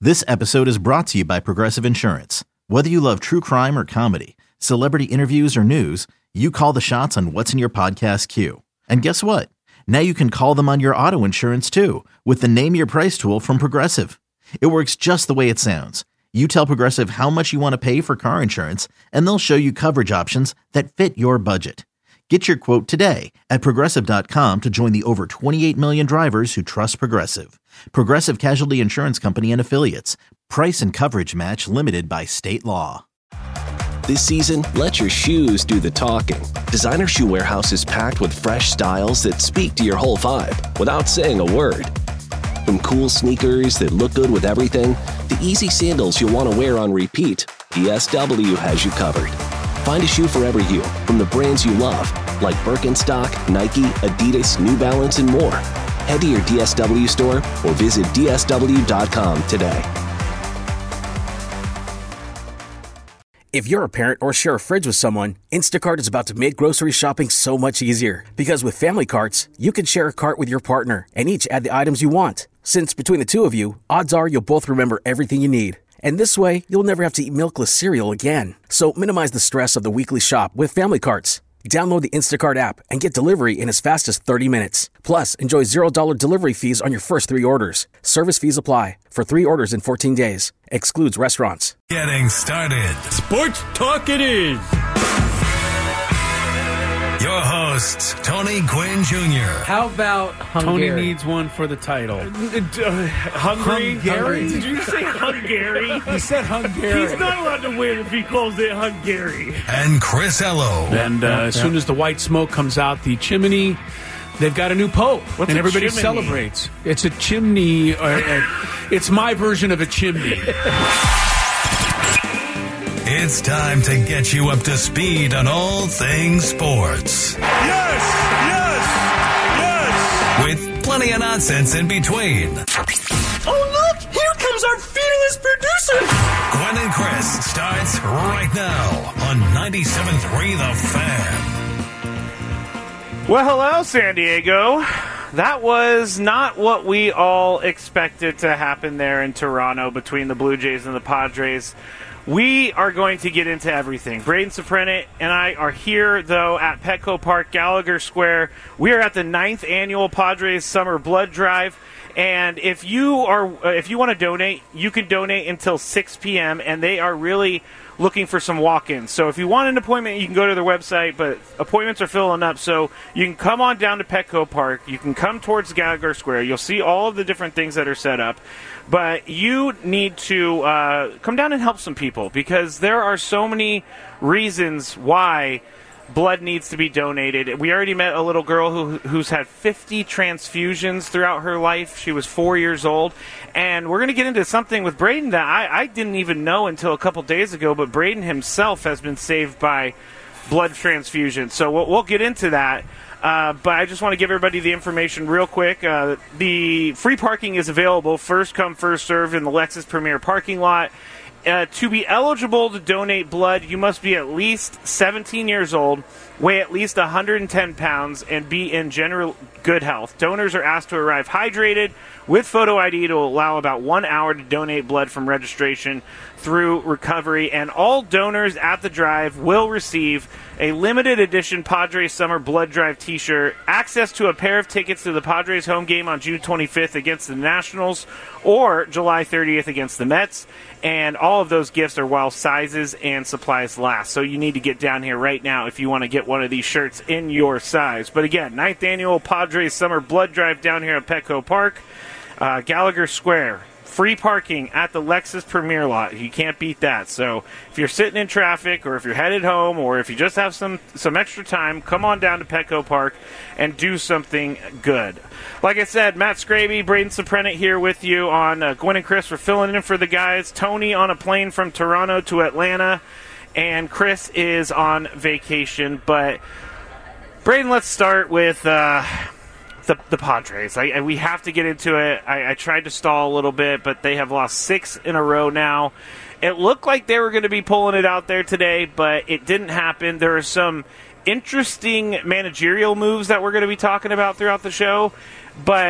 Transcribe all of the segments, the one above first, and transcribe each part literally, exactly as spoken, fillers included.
This episode is brought to you by Progressive Insurance. Whether you love true crime or comedy, celebrity interviews or news, you call the shots on what's in your podcast queue. And guess what? Now you can call them on your auto insurance too with the Name Your Price tool from Progressive. It works just the way it sounds. You tell Progressive how much you want to pay for car insurance, and they'll show you coverage options that fit your budget. Get your quote today at Progressive dot com to join the over twenty-eight million drivers who trust Progressive. Progressive Casualty Insurance Company and Affiliates. Price and coverage match limited by state law. This season, let your shoes do the talking. Designer Shoe Warehouse is packed with fresh styles that speak to your whole vibe without saying a word. From cool sneakers that look good with everything, to easy sandals you'll want to wear on repeat, D S W has you covered. Find a shoe for every you, from the brands you love, like Birkenstock, Nike, Adidas, New Balance, and more. Head to your D S W store or visit D S W dot com today. If you're a parent or share a fridge with someone, Instacart is about to make grocery shopping so much easier. Because with family carts, you can share a cart with your partner and each add the items you want. Since between the two of you, odds are you'll both remember everything you need. And this way, you'll never have to eat milkless cereal again. So minimize the stress of the weekly shop with family carts. Download the Instacart app and get delivery in as fast as thirty minutes. Plus, enjoy zero dollars delivery fees on your first three orders. Service fees apply for three orders in fourteen days. Excludes restaurants. Getting started. Sports Talk it is. Your hosts, Tony Gwynn Junior How about Hungary? Tony needs one for the title. Uh, uh, Hungary? Hungary? Did you say Hungary? He said Hungary. He's not allowed to win if he calls it Hungary. And Chris Ello. And uh, yeah, as yeah. soon as the white smoke comes out the chimney, they've got a new pope. What's and a everybody chimney? Celebrates. It's a chimney. Uh, uh, it's my version of a chimney. It's time to get you up to speed on all things sports. Yes! Yes! Yes! With plenty of nonsense in between. Oh, look! Here comes our fearless producer! Gwen and Chris starts right now on ninety-seven point three The Fan. Well, hello, San Diego. That was not what we all expected to happen there in Toronto between the Blue Jays and the Padres. We are going to get into everything. Braden Soprenit and I are here, though, at Petco Park, Gallagher Square. We are at the ninth annual Padres Summer Blood Drive. And if you are, uh, if you want to donate, you can donate until six p.m., and they are really looking for some walk-ins. So if you want an appointment, you can go to their website, but appointments are filling up. So you can come on down to Petco Park. You can come towards Gallagher Square. You'll see all of the different things that are set up. But you need to uh, come down and help some people, because there are so many reasons why blood needs to be donated. We already met a little girl who who's had fifty transfusions throughout her life. She was four years old. And we're going to get into something with Braden that I, I didn't even know until a couple days ago, but Braden himself has been saved by blood transfusion. So we'll, we'll get into that. Uh, but I just want to give everybody the information real quick. Uh, the free parking is available, first come, first served, in the Lexus Premier parking lot. Uh, to be eligible to donate blood, you must be at least seventeen years old, weigh at least one hundred ten pounds, and be in general good health. Donors are asked to arrive hydrated with photo I D to allow about one hour to donate blood from registration through recovery. And all donors at the drive will receive a limited edition Padres Summer Blood Drive t-shirt, access to a pair of tickets to the Padres home game on June twenty-fifth against the Nationals or July thirtieth against the Mets. And all of those gifts are while sizes and supplies last. So you need to get down here right now if you want to get one of these shirts in your size. But again, ninth annual Padres Summer Blood Drive down here at Petco Park, uh, Gallagher Square. Free parking at the Lexus Premier lot. You can't beat that. So if you're sitting in traffic, or if you're headed home, or if you just have some, some extra time, come on down to Petco Park and do something good. Like I said, Matt Scraby, Braden Soprenit here with you on uh, Gwen and Chris. We're filling in for the guys. Tony on a plane from Toronto to Atlanta, and Chris is on vacation. But Braden, let's start with... Uh, The, the Padres. I, I, we have to get into it. I, I tried to stall a little bit, but they have lost six in a row now. It looked like they were going to be pulling it out there today, but it didn't happen. There are some interesting managerial moves that we're going to be talking about throughout the show, but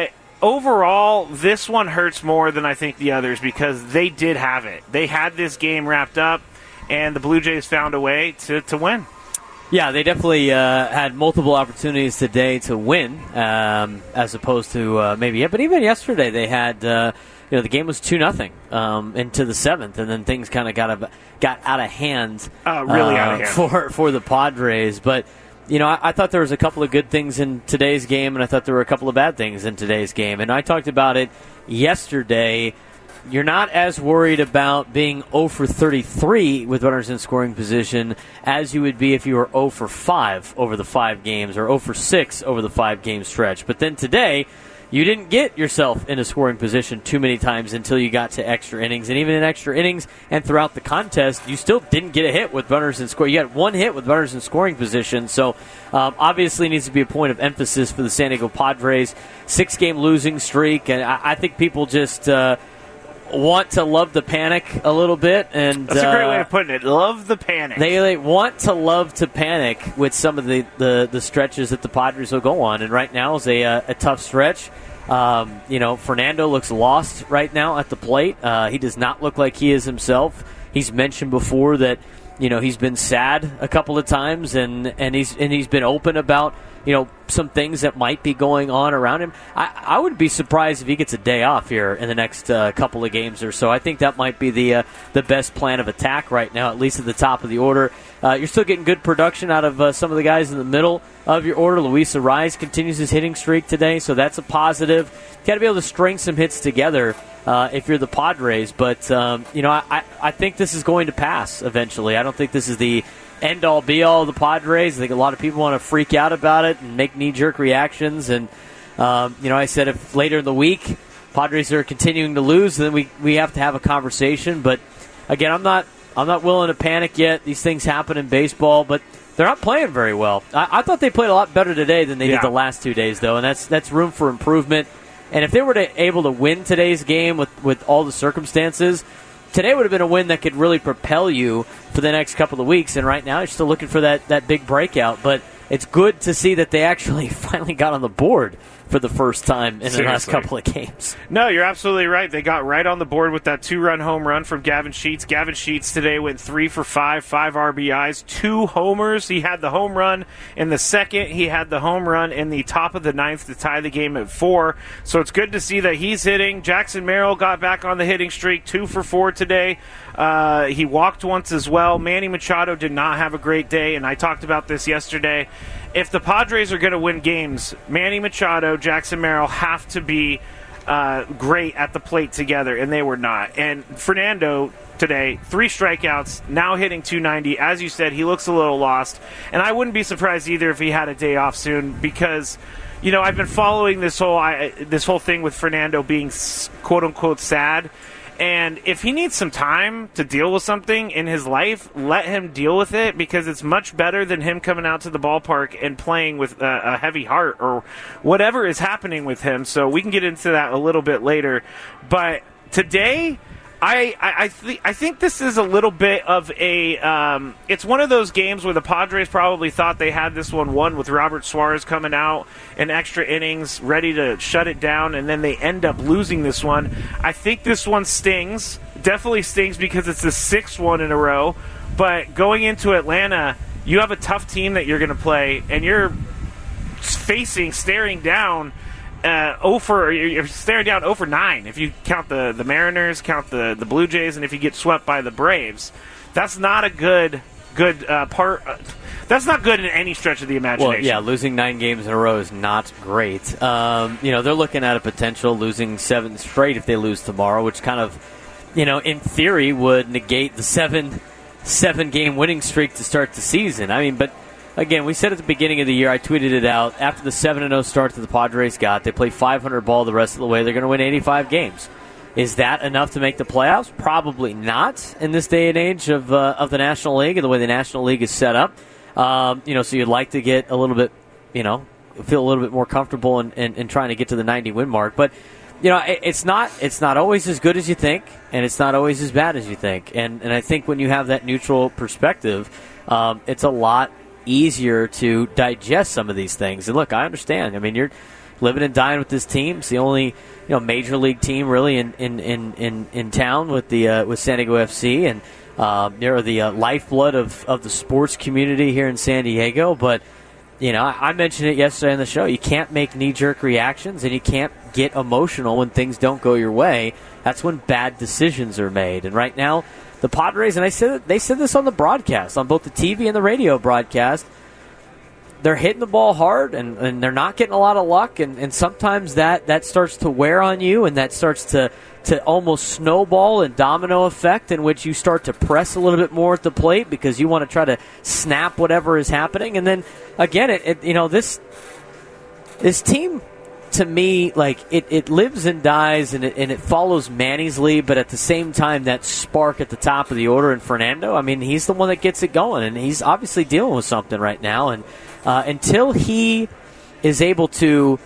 overall, this one hurts more than I think the others because they did have it. They had this game wrapped up, and the Blue Jays found a way to, to win. Yeah, they definitely uh, had multiple opportunities today to win, um, as opposed to uh, maybe. Yeah, but even yesterday, they had. Uh, you know, the game was two nothing um, into the seventh, and then things kind of got a, got out of hand. Uh, really uh, out of hand for for the Padres, but. You know, I, I thought there was a couple of good things in today's game, and I thought there were a couple of bad things in today's game. And I talked about it yesterday. You're not as worried about being oh for thirty-three with runners in scoring position as you would be if you were oh for five over the five games or oh for six over the five-game stretch. But then today, you didn't get yourself in a scoring position too many times until you got to extra innings. And even in extra innings and throughout the contest, you still didn't get a hit with runners in scoring. You got one hit with runners in scoring position. So um, obviously needs to be a point of emphasis for the San Diego Padres. Six-game losing streak. And I, I think people just uh, want to love the panic a little bit. And that's a great uh, way of putting it. Love the panic. They, they want to love to panic with some of the, the, the stretches that the Padres will go on. And right now is a, a tough stretch. Um, you know, Fernando looks lost right now at the plate. Uh, he does not look like he is himself. He's mentioned before that, you know, he's been sad a couple of times, and, and he's and he's been open about, you know, some things that might be going on around him. I, I would be surprised if he gets a day off here in the next uh, couple of games or so. I think that might be the uh, the best plan of attack right now, at least at the top of the order. Uh, you're still getting good production out of uh, some of the guys in the middle of your order. Luis Arraez continues his hitting streak today, so that's a positive. You got to be able to string some hits together uh, if you're the Padres. But, um, you know, I, I think this is going to pass eventually. I don't think this is the end-all, be-all of the Padres. I think a lot of people want to freak out about it and make knee-jerk reactions. And, um, you know, I said if later in the week Padres are continuing to lose, then we, we have to have a conversation. But, again, I'm not I'm not willing to panic yet. These things happen in baseball, but they're not playing very well. I, I thought they played a lot better today than they yeah. did the last two days, though, and that's that's room for improvement. And if they were to, able to win today's game with, with all the circumstances, today would have been a win that could really propel you for the next couple of weeks. And right now, you're still looking for that, that big breakout. But it's good to see that they actually finally got on the board for the first time in Seriously. the last couple of games. No, you're absolutely right. They got right on the board with that two-run home run from Gavin Sheets. Gavin Sheets today went three for five, five R B Is, two homers. He had the home run in the second. He had the home run in the top of the ninth to tie the game at four. So it's good to see that he's hitting. Jackson Merrill got back on the hitting streak, two for four today. Uh, he walked once as well. Manny Machado did not have a great day, and I talked about this yesterday. If the Padres are going to win games, Manny Machado, Jackson Merrill have to be uh, great at the plate together, and they were not. And Fernando today, three strikeouts, now hitting two ninety. As you said, he looks a little lost. And I wouldn't be surprised either if he had a day off soon because, you know, I've been following this whole I, this whole thing with Fernando being quote-unquote sad. And if he needs some time to deal with something in his life, let him deal with it because it's much better than him coming out to the ballpark and playing with a, a heavy heart or whatever is happening with him. So we can get into that a little bit later. But today, I I, I, th- I think this is a little bit of a um, – it's one of those games where the Padres probably thought they had this one won with Robert Suarez coming out in extra innings, ready to shut it down, and then they end up losing this one. I think this one stings, definitely stings because it's the sixth one in a row. But going into Atlanta, you have a tough team that you're going to play, and you're facing, staring down – Uh, oh for you're staring down oh for nine if you count the, the Mariners, count the, the Blue Jays, and if you get swept by the Braves. That's not a good good uh, part. Uh, that's not good in any stretch of the imagination. Well, yeah, losing nine games in a row is not great. Um, you know, they're looking at a potential losing seven straight if they lose tomorrow, which kind of, you know, in theory would negate the seven seven game winning streak to start the season. I mean, but. Again, we said at the beginning of the year, I tweeted it out, after the seven and oh start that the Padres got, they play five hundred ball the rest of the way, they're going to win eighty-five games. Is that enough to make the playoffs? Probably not in this day and age of uh, of the National League and the way the National League is set up. Um, you know, so you'd like to get a little bit, you know, feel a little bit more comfortable in, in, in trying to get to the ninety win mark. But, you know, it, it's not it's not always as good as you think, and it's not always as bad as you think. And, and I think when you have that neutral perspective, um, it's a lot easier to digest some of these things. And look, I understand. I mean, you're living and dying with this team. It's the only, you know, major league team really in in, in, in, in town with the uh, with San Diego F C, and um, they're the uh, lifeblood of, of the sports community here in San Diego. But you know, I, I mentioned it yesterday on the show. You can't make knee-jerk reactions, and you can't get emotional when things don't go your way. That's when bad decisions are made. And right now, the Padres, and I said they said this on the broadcast, on both the T V and the radio broadcast, they're hitting the ball hard, and, and they're not getting a lot of luck, and, and sometimes that, that starts to wear on you, and that starts to, to almost snowball and domino effect, in which you start to press a little bit more at the plate because you want to try to snap whatever is happening. And then, again, it, it you know, this this team, to me, like, it, it lives and dies, and it, and it follows Manny's lead, but at the same time, that spark at the top of the order in Fernando, I mean, he's the one that gets it going, and he's obviously dealing with something right now, and Uh, until he is able to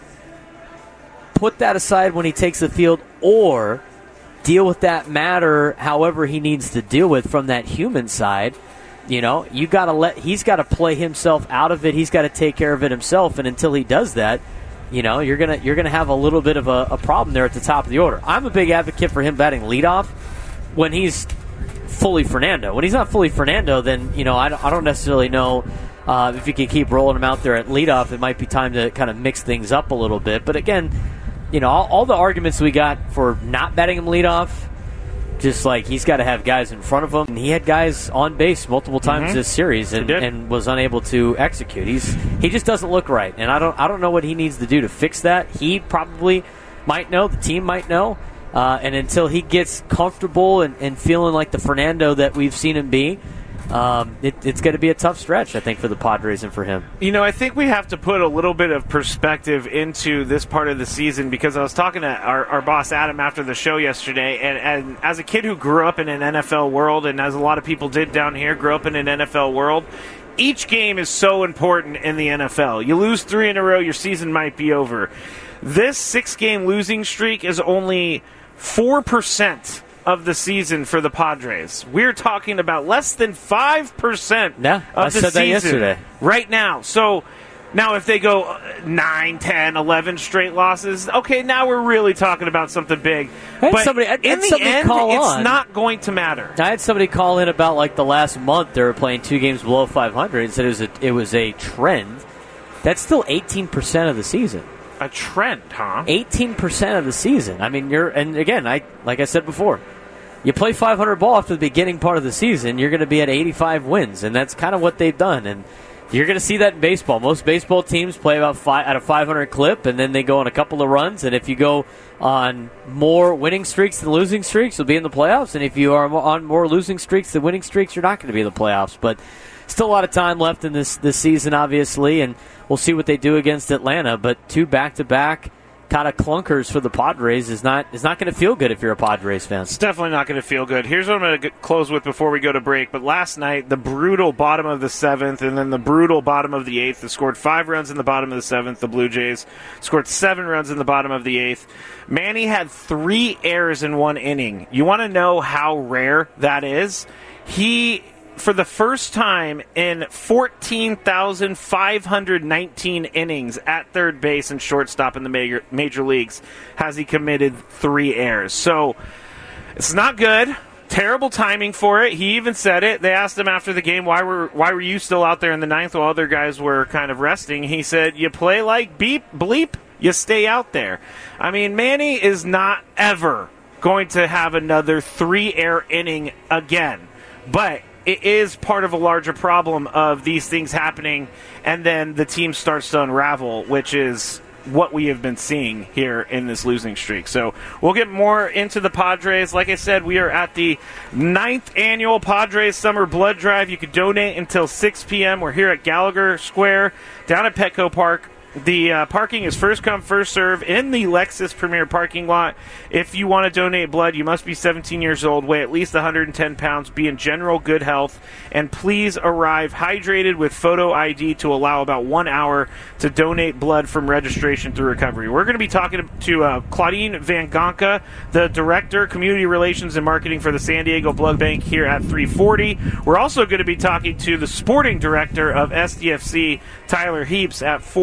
put that aside when he takes the field, or deal with that matter however he needs to deal with from that human side, you know, you got to let he's got to play himself out of it. He's got to take care of it himself, and until he does that, you know, you're gonna you're gonna have a little bit of a, a problem there at the top of the order. I'm a big advocate for him batting leadoff when he's fully Fernando. When he's not fully Fernando, then you know I don't, I don't necessarily know. Uh, if you can keep rolling him out there at leadoff, it might be time to kind of mix things up a little bit. But again, you know, all, all the arguments we got for not batting him leadoff, just like he's got to have guys in front of him. And he had guys on base multiple times mm-hmm. this series and, and was unable to execute. He's he just doesn't look right, and I don't I don't know what he needs to do to fix that. He probably might know. The team might know. Uh, and until he gets comfortable and, and feeling like the Fernando that we've seen him be, Um, it, it's going to be a tough stretch, I think, for the Padres and for him. You know, I think we have to put a little bit of perspective into this part of the season, because I was talking to our, our boss Adam after the show yesterday, and, and as a kid who grew up in an N F L world, and as a lot of people did down here, grew up in an N F L world, each game is so important in the N F L. You lose three in a row, your season might be over. This six-game losing streak is only four percent of the season for the Padres. We're talking about less than five percent yeah, of I the said season that yesterday. Right now. So now if they go nine, ten, eleven straight losses, okay, now we're really talking about something big. But somebody, I, in the end, call it's on. not going to matter. I had somebody call in about like the last month they were playing two games below five hundred and said it was a, it was a trend. That's still eighteen percent of the season. A trend, huh? eighteen percent of the season. I mean, you're, and again, I like I said before, you play five hundred ball after the beginning part of the season, you're going to be at eighty-five wins, and that's kind of what they've done. And you're going to see that in baseball. Most baseball teams play about five, at a five hundred clip, and then they go on a couple of runs. And if you go on more winning streaks than losing streaks, you'll be in the playoffs. And if you are on more losing streaks than winning streaks, you're not going to be in the playoffs. But still a lot of time left in this, this season, obviously, and we'll see what they do against Atlanta. But two back-to-back kind of clunkers for the Padres is not is not going to feel good if you're a Padres fan. It's definitely not going to feel good. Here's what I'm going to close with before we go to break. But last night, the brutal bottom of the seventh and then the brutal bottom of the eighth. They scored five runs in the bottom of the seventh. The Blue Jays scored seven runs in the bottom of the eighth. Manny had three errors in one inning. You want to know how rare that is? He, for the first time in fourteen thousand five hundred nineteen innings at third base and shortstop in the major, major leagues, has he committed three errors. So it's not good. Terrible timing for it. He even said it. They asked him after the game, why were why were you still out there in the ninth while other guys were kind of resting? He said, you play like beep, bleep, you stay out there. I mean, Manny is not ever going to have another three-error inning again. But it is part of a larger problem of these things happening, and then the team starts to unravel, which is what we have been seeing here in this losing streak. So we'll get more into the Padres. Like I said, we are at the ninth annual Padres Summer Blood Drive. You can donate until six p.m. We're here at Gallagher Square down at Petco Park. The uh, parking is first come, first serve in the Lexus Premier parking lot. If you want to donate blood, you must be seventeen years old, weigh at least one hundred ten pounds, be in general good health, and please arrive hydrated with photo I D to allow about one hour to donate blood from registration through recovery. We're going to be talking to uh, Claudine Van Gonka, the Director, Community Relations and Marketing for the San Diego Blood Bank here at three forty. We're also going to be talking to the Sporting Director of S D F C, Tyler Heaps, at four twenty.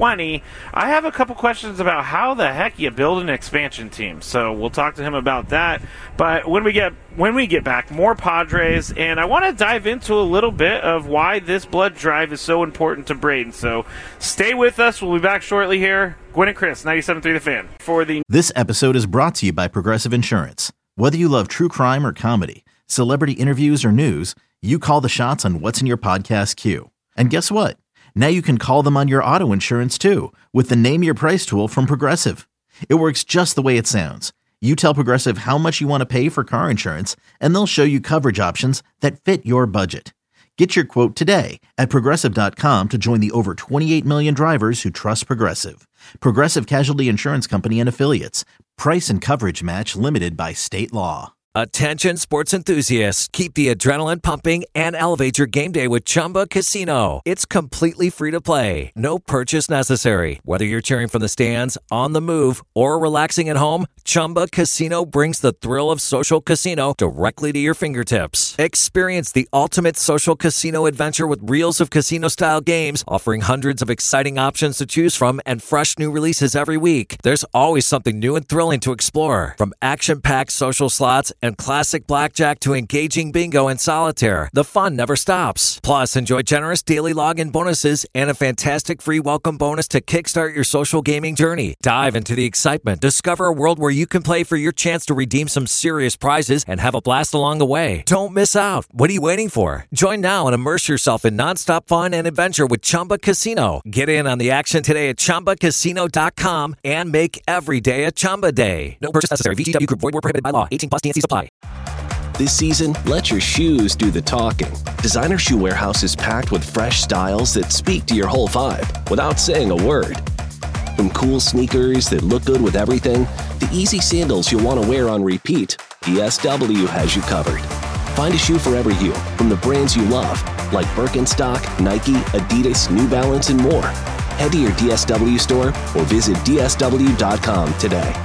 twenty. I have a couple questions about how the heck you build an expansion team, so we'll talk to him about that. But when we get when we get back, more Padres, and I want to dive into a little bit of why this blood drive is so important to Braden. So stay with us. We'll be back shortly here. Gwen and Chris, ninety-seven point three The Fan. For the This episode is brought to you by Progressive Insurance. Whether you love true crime or comedy, celebrity interviews or news, you call the shots on what's in your podcast queue. And guess what? Now you can call them on your auto insurance too with the Name Your Price tool from Progressive. It works just the way it sounds. You tell Progressive how much you want to pay for car insurance, and they'll show you coverage options that fit your budget. Get your quote today at Progressive dot com to join the over twenty-eight million drivers who trust Progressive. Progressive Casualty Insurance Company and Affiliates. Price and coverage match limited by state law. Attention sports enthusiasts, keep the adrenaline pumping and elevate your game day with Chumba Casino. It's completely free to play. No purchase necessary. Whether you're cheering from the stands, on the move, or relaxing at home, Chumba Casino brings the thrill of social casino directly to your fingertips. Experience the ultimate social casino adventure with reels of casino-style games, offering hundreds of exciting options to choose from and fresh new releases every week. There's always something new and thrilling to explore. From action-packed social slots and classic blackjack to engaging bingo and solitaire, the fun never stops. Plus, enjoy generous daily login bonuses and a fantastic free welcome bonus to kickstart your social gaming journey. Dive into the excitement. Discover a world where you can play for your chance to redeem some serious prizes and have a blast along the way. Don't miss out. What are you waiting for? Join now and immerse yourself in nonstop fun and adventure with Chumba Casino. Get in on the action today at Chumba Casino dot com and make every day a Chumba day. No purchase necessary. V G W Group. Void where prohibited by law. eighteen plus. T N C supply. This season, let your shoes do the talking. Designer Shoe Warehouse is packed with fresh styles that speak to your whole vibe without saying a word. From cool sneakers that look good with everything, to easy sandals you'll want to wear on repeat, D S W has you covered. Find a shoe for every you from the brands you love, like Birkenstock, Nike, Adidas, New Balance, and more. Head to your D S W store or visit D S W dot com today.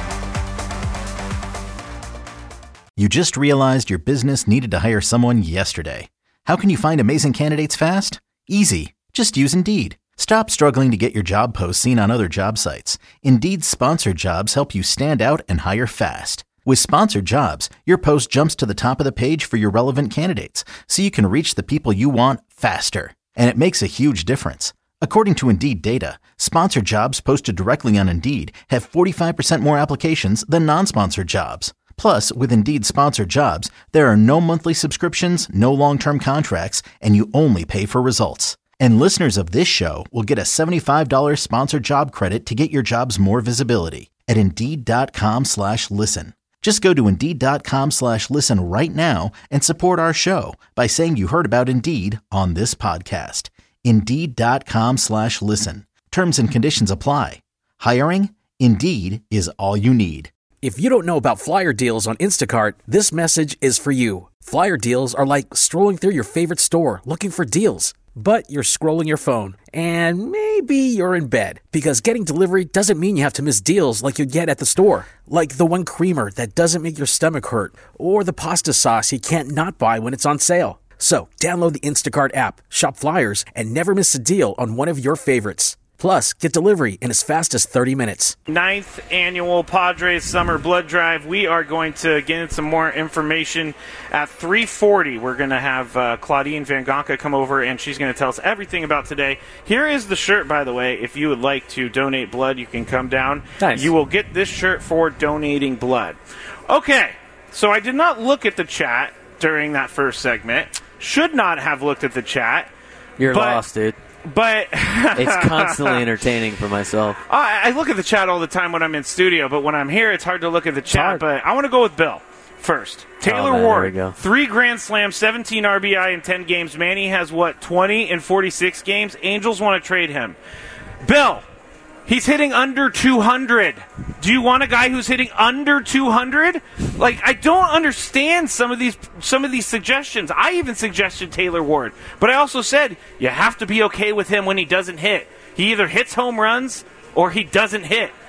You just realized your business needed to hire someone yesterday. How can you find amazing candidates fast? Easy. Just use Indeed. Stop struggling to get your job posts seen on other job sites. Indeed's sponsored jobs help you stand out and hire fast. With sponsored jobs, your post jumps to the top of the page for your relevant candidates, so you can reach the people you want faster. And it makes a huge difference. According to Indeed data, sponsored jobs posted directly on Indeed have forty-five percent more applications than non-sponsored jobs. Plus, with Indeed sponsored jobs, there are no monthly subscriptions, no long-term contracts, and you only pay for results. And listeners of this show will get a seventy-five dollars sponsored job credit to get your jobs more visibility at Indeed.com slash listen. Just go to Indeed.com slash listen right now and support our show by saying you heard about Indeed on this podcast. Indeed.com slash listen. Terms and conditions apply. Hiring? Indeed is all you need. If you don't know about Flyer Deals on Instacart, this message is for you. Flyer Deals are like strolling through your favorite store looking for deals. But you're scrolling your phone, and maybe you're in bed, because getting delivery doesn't mean you have to miss deals like you get at the store. Like the one creamer that doesn't make your stomach hurt, or the pasta sauce you can't not buy when it's on sale. So download the Instacart app, shop Flyers, and never miss a deal on one of your favorites. Plus, get delivery in as fast as thirty minutes. Ninth annual Padres Summer Blood Drive. We are going to get into some more information at three forty. We're going to have uh, Claudine Van Gonka come over, and she's going to tell us everything about today. Here is the shirt, by the way. If you would like to donate blood, you can come down. Nice. You will get this shirt for donating blood. Okay, so I did not look at the chat during that first segment. Should not have looked at the chat. You're but, lost, dude. But it's constantly entertaining for myself. I, I look at the chat all the time when I'm in studio, but when I'm here, it's hard to look at the chat. But I want to go with Bill first. Taylor oh, man, Ward, there we go. three Grand Slams, seventeen R B I in ten games. Manny has, what, twenty in forty-six games? Angels want to trade him. Bill, he's hitting under two hundred. Do you want a guy who's hitting under two hundred? Like, I don't understand some of these some of these suggestions. I even suggested Taylor Ward. But I also said you have to be okay with him when he doesn't hit. He either hits home runs or he doesn't hit.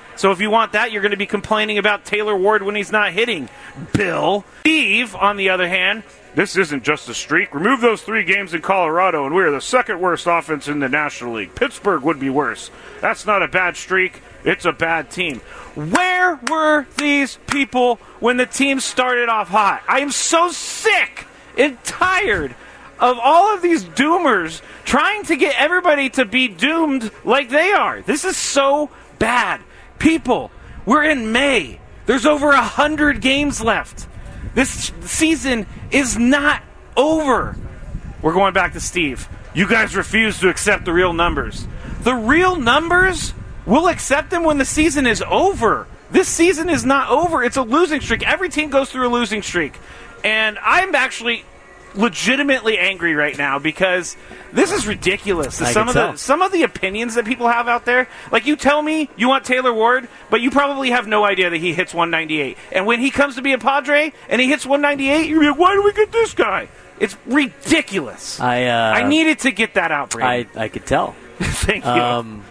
So if you want that, you're going to be complaining about Taylor Ward when he's not hitting. Bill. Steve, on the other hand, this isn't just a streak. Remove those three games in Colorado, and we're the second worst offense in the National League. Pittsburgh would be worse. That's not a bad streak. It's a bad team. Where were these people when the team started off hot? I am so sick and tired of all of these doomers trying to get everybody to be doomed like they are. This is so bad. People, we're in May. There's over a hundred games left. This season is not over. We're going back to Steve. You guys refuse to accept the real numbers. The real numbers, we'll accept them when the season is over. This season is not over. It's a losing streak. Every team goes through a losing streak. And I'm actually legitimately angry right now because this is ridiculous. Some of the some of the opinions that people have out there, like you tell me you want Taylor Ward, but you probably have no idea that he hits one ninety-eight. And when he comes to be a Padre and he hits one ninety-eight, you're like, why do we get this guy? It's ridiculous. I uh, I needed to get that out, Brady. I I could tell. Thank you. Um,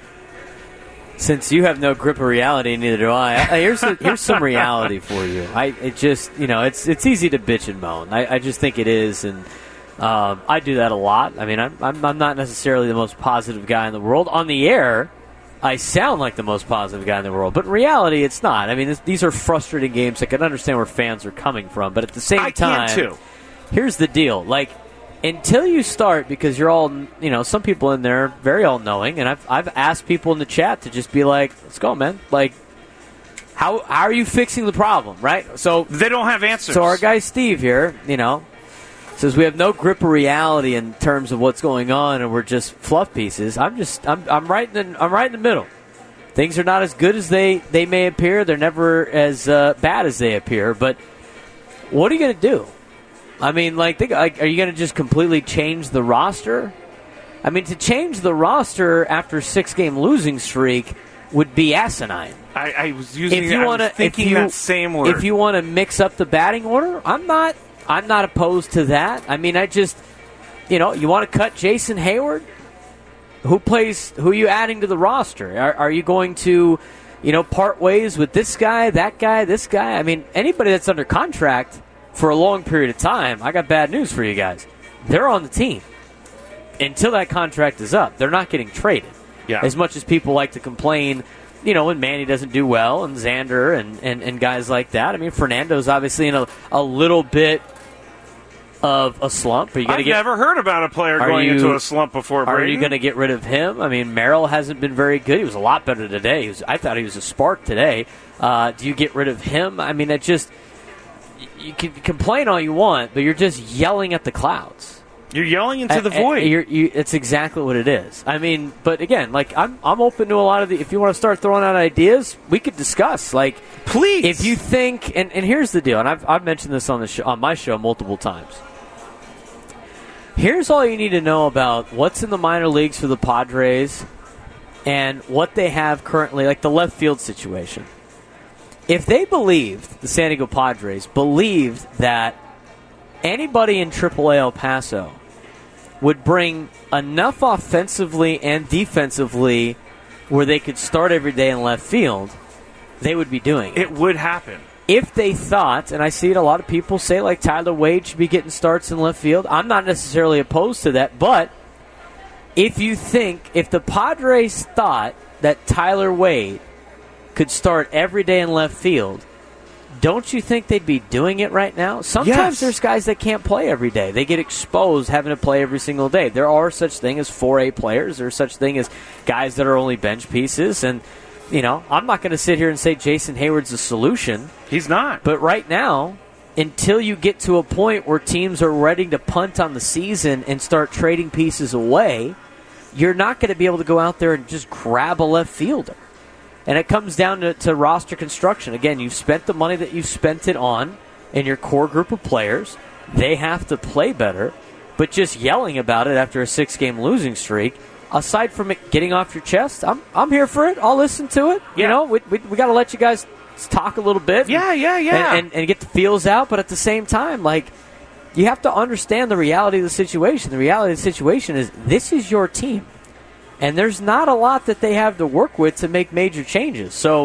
Since you have no grip of reality, neither do I. I here's a, here's some reality for you. I it just you know it's it's easy to bitch and moan. I, I just think it is, and um, I do that a lot. I mean, I'm, I'm I'm not necessarily the most positive guy in the world. On the air, I sound like the most positive guy in the world, but in reality, it's not. I mean, this, these are frustrating games. I can understand where fans are coming from, but at the same I time, can too. Here's the deal: like. Until you start, because you're all, you know, some people in there very all-knowing, and I've I've asked people in the chat to just be like, let's go, man. Like, how how are you fixing the problem, right? So they don't have answers. So our guy Steve here, you know, says we have no grip of reality in terms of what's going on, and we're just fluff pieces. I'm just I'm I'm right in the, I'm right in the middle. Things are not as good as they, they may appear. They're never as uh, bad as they appear. But what are you going to do? I mean, like, think, like, are you going to just completely change the roster? I mean, to change the roster after a six-game losing streak would be asinine. I, I was using. If you I wanna, was thinking if you, that same word. If you want to mix up the batting order, I'm not. I'm not opposed to that. I mean, I just, you know, you want to cut Jason Hayward? Who plays? Who are you adding to the roster? Are, are you going to, you know, part ways with this guy, that guy, this guy? I mean, anybody that's under contract for a long period of time, I got bad news for you guys. They're on the team until that contract is up. They're not getting traded. Yeah. As much as people like to complain, you know, when Manny doesn't do well and Xander and, and, and guys like that. I mean, Fernando's obviously in a, a little bit of a slump. Are you gonna I've get, never heard about a player going you, into a slump before, Brady. Are you going to get rid of him? I mean, Merrill hasn't been very good. He was a lot better today. He was, I thought he was a spark today. Uh, do you get rid of him? I mean, it just... You can complain all you want, but you're just yelling at the clouds. You're yelling into I, the void. You're, you, it's exactly what it is. I mean, but again, like I'm, I'm open to a lot of the. If you want to start throwing out ideas, we could discuss. Like, please, if you think, and, and here's the deal, and I've I've mentioned this on the show, on my show multiple times. Here's all you need to know about what's in the minor leagues for the Padres, and what they have currently, like the left field situation. If they believed, the San Diego Padres believed that anybody in triple A El Paso would bring enough offensively and defensively where they could start every day in left field, they would be doing it. It would happen. If they thought, and I see it, a lot of people say like Tyler Wade should be getting starts in left field. I'm not necessarily opposed to that, but if you think, if the Padres thought that Tyler Wade could start every day in left field, don't you think they'd be doing it right now? Sometimes yes. There's guys that can't play every day. They get exposed having to play every single day. There are such thing as four A players. There's such thing as guys that are only bench pieces. And, you know, I'm not going to sit here and say Jason Hayward's the solution. He's not. But right now, until you get to a point where teams are ready to punt on the season and start trading pieces away, you're not going to be able to go out there and just grab a left fielder. And it comes down to, to roster construction. Again, you've spent the money that you've spent it on in your core group of players. They have to play better. But just yelling about it after a six-game losing streak, aside from it getting off your chest, I'm I'm here for it. I'll listen to it. Yeah. You know, we we, we got to let you guys talk a little bit. Yeah, yeah, yeah. And, and, and get the feels out. But at the same time, like, you have to understand the reality of the situation. The reality of the situation is this is your team. And there's not a lot that they have to work with to make major changes. So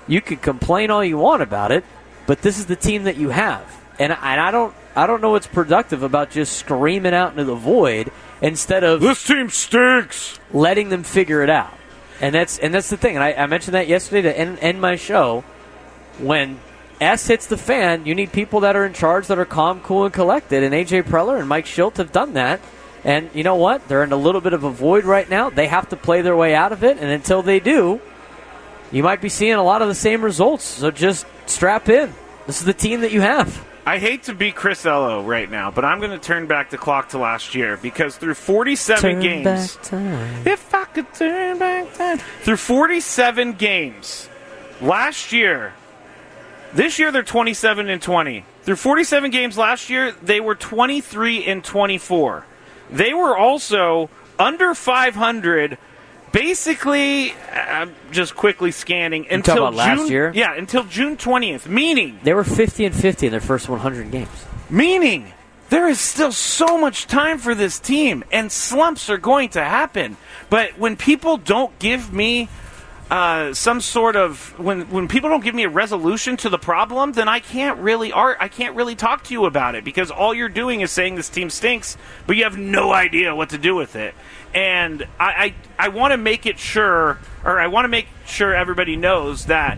You can complain all you want about it, but this is the team that you have. And, and I don't I don't know what's productive about just screaming out into the void instead of this team stinks, letting them figure it out. And that's and that's the thing. And I, I mentioned that yesterday to end, end my show. When S hits the fan, you need people that are in charge that are calm, cool, and collected. And A J Preller and Mike Schilt have done that. And you know what? They're in a little bit of a void right now. They have to play their way out of it. And until they do, you might be seeing a lot of the same results. So just strap in. This is the team that you have. I hate to be Chris Ello right now, but I'm going to turn back the clock to last year because through forty-seven turn games, back time. if I could turn back time, through forty-seven games last year, this year they're twenty-seven and twenty. Through forty-seven games last year, they were twenty-three and twenty-four. They were also under five hundred. Basically, I'm just quickly scanning You until talking about June. last year? Yeah, until June twentieth. Meaning They were fifty and fifty in their first one hundred games. Meaning, there is still so much time for this team, and slumps are going to happen. But when people don't give me uh, some sort of when when people don't give me a resolution to the problem, then I can't really art. I can't really talk to you about it because all you're doing is saying this team stinks, but you have no idea what to do with it. And I I, I want to make it sure, or I want to make sure everybody knows that.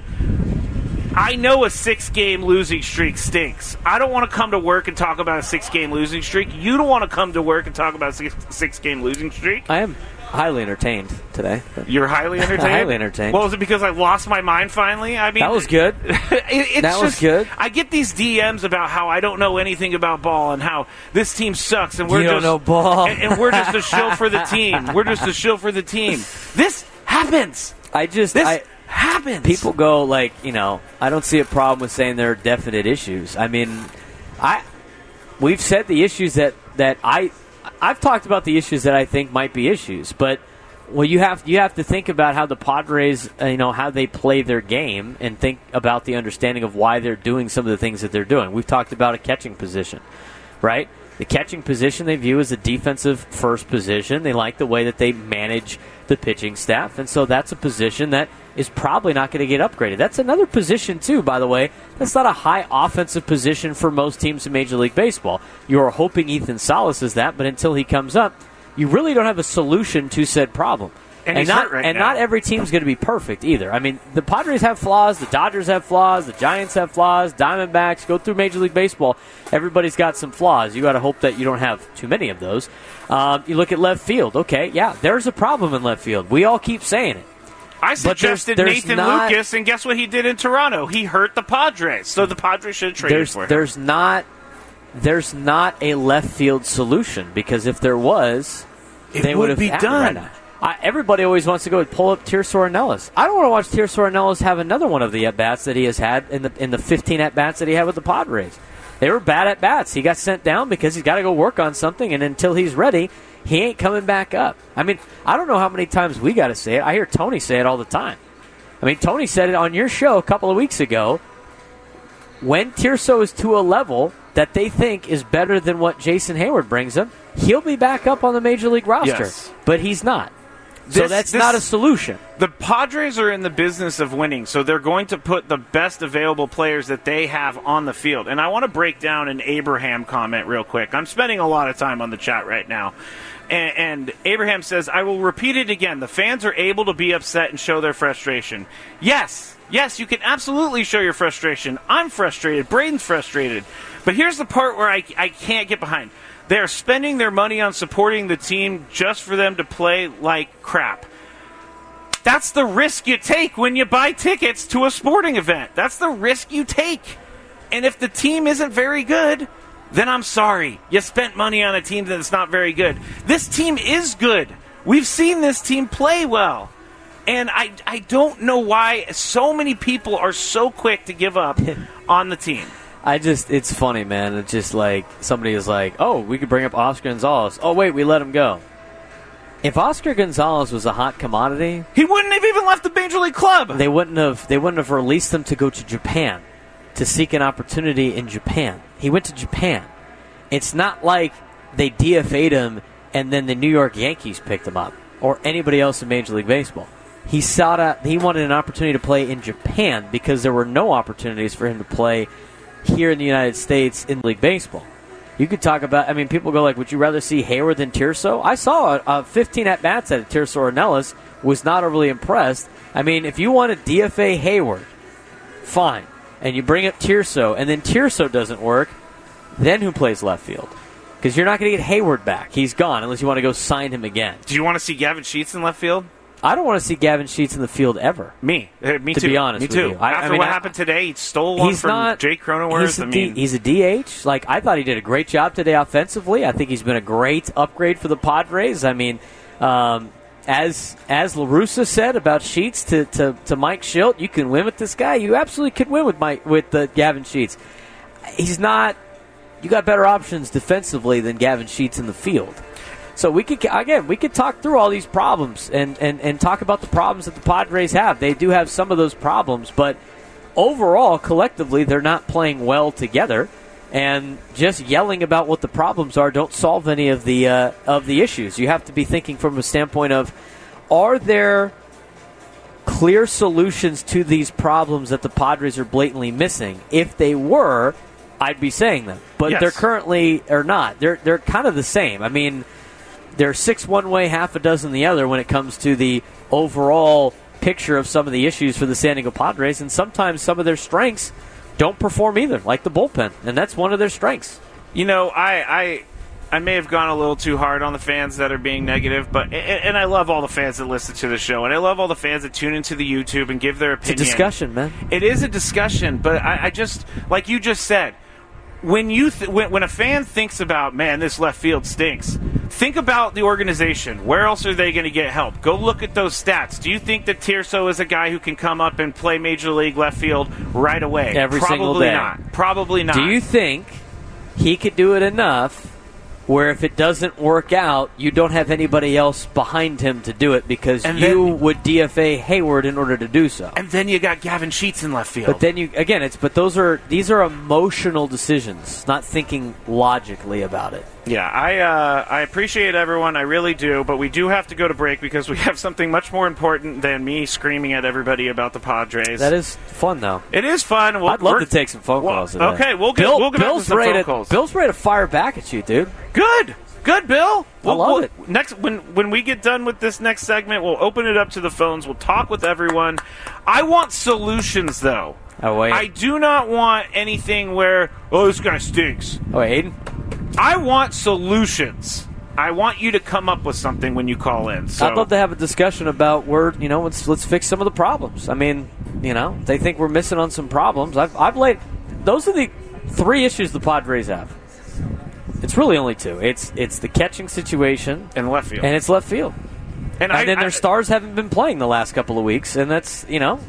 I know a six-game losing streak stinks. I don't want to come to work and talk about a six-game losing streak. You don't want to come to work and talk about a six, six-game losing streak. I am highly entertained today. You're highly entertained? Highly entertained. Well, is it because I lost my mind finally? I mean, that was good. it, it's that was just, good. I get these D Ms about how I don't know anything about ball and how this team sucks and we're you just don't know ball. and, and we're just a shill for the team. We're just a shill for the team. This happens. I just This I, happens. People go like, you know, I don't see a problem with saying there are definite issues. I mean, I we've said the issues that, that I I've talked about the issues that I think might be issues, but well, you have you have to think about how the Padres, uh, you know, how they play their game, and think about the understanding of why they're doing some of the things that they're doing. We've talked about a catching position, right? The catching position they view as a defensive first position. They like the way that they manage the pitching staff, and so that's a position that is probably not going to get upgraded. That's another position, too, by the way. That's not a high offensive position for most teams in Major League Baseball. You're hoping Ethan Salas is that, but until he comes up, you really don't have a solution to said problem. And, and he's not hurt right and now. not every team's going to be perfect either. I mean, the Padres have flaws, the Dodgers have flaws, the Giants have flaws, Diamondbacks, go through Major League Baseball. Everybody's got some flaws. You got to hope that you don't have too many of those. Um, you look at left field. Okay, yeah, there's a problem in left field. We all keep saying it. I suggested there's- there's Nathan not- Lucas, and guess what he did in Toronto? He hurt the Padres, so the Padres should have traded There's for him. there's not there's not a left field solution, because if there was, It they would have be had it done. right now. I, everybody always wants to go and pull up Tirso Ornelas. I don't want to watch Tirso Ornelas have another one of the at-bats that he has had in the in the fifteen at-bats that he had with the Padres. They were bad at-bats. He got sent down because he's got to go work on something, and until he's ready, he ain't coming back up. I mean, I don't know how many times we got to say it. I hear Tony say it all the time. I mean, Tony said it on your show a couple of weeks ago. When Tirso is to a level that they think is better than what Jason Hayward brings him, he'll be back up on the Major League roster. Yes. But he's not. So This- that's this- not a solution. The Padres are in the business of winning, so they're going to put the best available players that they have on the field. And I want to break down an Abraham comment real quick. I'm spending a lot of time on the chat right now. And, and Abraham says, I will repeat it again. The fans are able to be upset and show their frustration. Yes, yes, you can absolutely show your frustration. I'm frustrated. Braden's frustrated. But here's the part where I, I can't get behind. They're spending their money on supporting the team just for them to play like crap. That's the risk you take when you buy tickets to a sporting event. That's the risk you take. And if the team isn't very good, then I'm sorry. You spent money on a team that's not very good. This team is good. We've seen this team play well. And I, I don't know why so many people are so quick to give up on the team. I just, it's funny, man. It's just like somebody is like, oh, we could bring up Oscar Gonzalez. Oh, wait, we let him go. If Oscar Gonzalez was a hot commodity, he wouldn't have even left the Major League Club. They wouldn't have. They wouldn't have released him to go to Japan to seek an opportunity in Japan. He went to Japan. It's not like they D F A'd him and then the New York Yankees picked him up or anybody else in Major League Baseball. he sought out, he wanted an opportunity to play in Japan because there were no opportunities for him to play here in the United States in League Baseball. You could talk about, I mean, people go like, would you rather see Hayward than Tirso? I saw a, a fifteen at-bats at Tirso Ornelas, was not overly impressed. I mean, if you want to D F A Hayward, fine. And you bring up Tirso, and then Tirso doesn't work, then who plays left field? Because you're not going to get Hayward back. He's gone unless you want to go sign him again. Do you want to see Gavin Sheets in left field? I don't want to see Gavin Sheets in the field ever. Me. Uh, me to too. be honest me with too. you. I, After I mean, what I, happened today, he stole one he's from not, Jake Cronenworth. He's a, I D, mean, he's a D H. Like, I thought he did a great job today offensively. I think he's been a great upgrade for the Padres. I mean, um, as as La Russa said about Sheets to, to, to Mike Schilt, you can win with this guy. You absolutely could win with Mike with uh, Gavin Sheets. He's not. You got better options defensively than Gavin Sheets in the field. So we could, again, we could talk through all these problems and, and, and talk about the problems that the Padres have. They do have some of those problems, but overall, collectively, they're not playing well together. And just yelling about what the problems are don't solve any of the uh, of the issues. You have to be thinking from a standpoint of, are there clear solutions to these problems that the Padres are blatantly missing? If they were, I'd be saying them. But yes. They're currently are not. They're they're kind of the same. I mean, they're six one way, half a dozen the other when it comes to the overall picture of some of the issues for the San Diego Padres, and sometimes some of their strengths don't perform either, like the bullpen, and that's one of their strengths. You know, I I, I may have gone a little too hard on the fans that are being negative, but and, and I love all the fans that listen to the show, and I love all the fans that tune into the YouTube and give their opinion. It's a discussion, man. It is a discussion, but I, I just, like you just said, When you th- when, when a fan thinks about, man, this left field stinks, think about the organization. Where else are they going to get help? Go look at those stats. Do you think that Tirso is a guy who can come up and play Major League left field right away? Every Probably single day. not. Probably not. Do you think he could do it enough where if it doesn't work out, you don't have anybody else behind him to do it because And you then- would D F A Hayward in order to do so? And then you got Gavin Sheets in left field. But then you again, it's but those are these are emotional decisions, not thinking logically about it. Yeah, I uh, I appreciate everyone. I really do. But we do have to go to break because we have something much more important than me screaming at everybody about the Padres. That is fun, though. It is fun. We'll, I'd love we're- to take some phone well, calls today. Okay, we'll get, Bill, we'll get back to Bill's some ready phone to, calls. Bill's ready to fire back at you, dude. Good. Good, Bill. We'll, love we'll, it. Next, when when we get done with this next segment, we'll open it up to the phones. We'll talk with everyone. I want solutions, though. Oh, wait. I do not want anything where, oh, this guy stinks. Oh, wait, Aiden? I want solutions. I want you to come up with something when you call in. So. I'd love to have a discussion about where, you know, let's let's fix some of the problems. I mean, you know, they think we're missing on some problems. I've I've laid those are the three issues the Padres have. It's really only two. It's it's the catching situation in left field, and it's left field. And, and I, then I, their stars haven't been playing the last couple of weeks, and that's, you know,